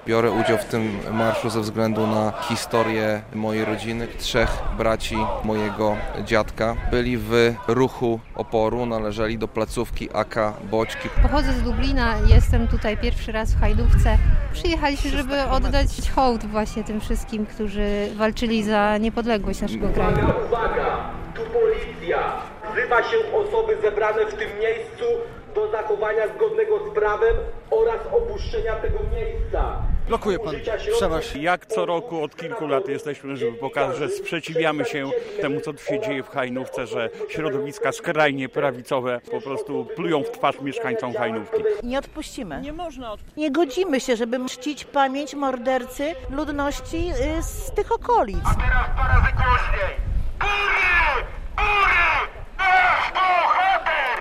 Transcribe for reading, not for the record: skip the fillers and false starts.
Biorę udział w tym marszu ze względu na historię mojej rodziny. 3 braci mojego dziadka byli w ruchu oporu, należeli do placówki AK Boćki. Pochodzę z Lublina, jestem tutaj pierwszy raz w Hajdówce. Przyjechaliśmy, żeby oddać hołd właśnie tym wszystkim, którzy walczyli za niepodległość naszego kraju. Uwaga! Tu policja! Wzywa się osoby zebrane w tym miejscu do zachowania zgodnego z prawem oraz opuszczenia tego miejsca. Blokuje pan przeważ. Jak co roku od kilku lat jesteśmy, żeby pokazać, że sprzeciwiamy się temu, co tu się dzieje w Hajnówce, że środowiska skrajnie prawicowe po prostu plują w twarz mieszkańcom Hajnówki. Nie odpuścimy. Nie można Nie godzimy się, żeby czcić pamięć mordercy ludności z tych okolic. A teraz parę razy głośniej. Góry! Góry! Nasz bohater!